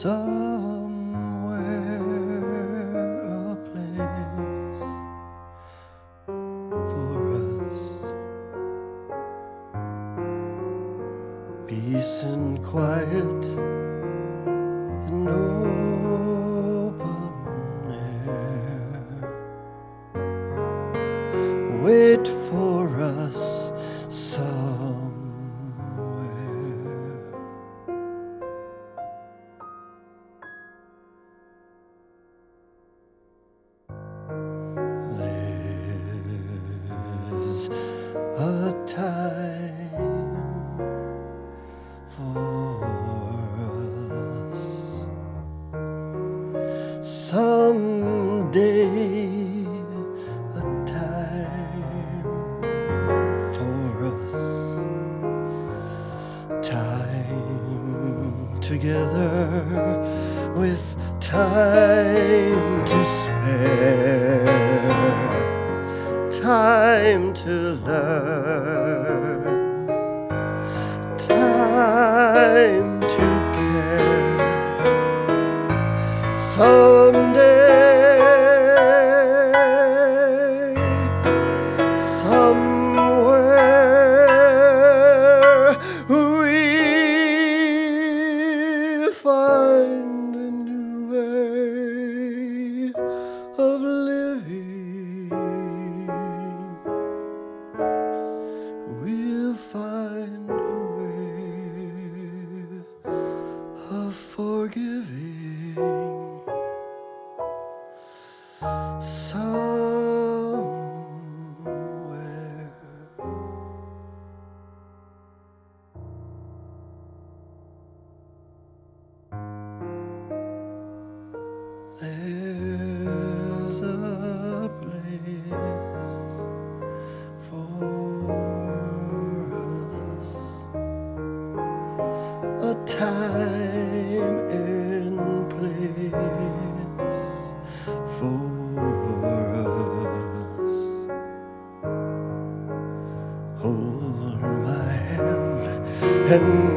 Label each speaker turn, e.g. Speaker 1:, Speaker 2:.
Speaker 1: somewhere a place for us, peace and quiet and open air. Wait for us somewhere. There's a time for us someday, a time for us, time together with time to spare, time to learn, time to care. Someday, somewhere, we'll find a new way of living. We'll find a way of forgiving. Somewhere. There's a place for us, a time and place for us. Hold my hand and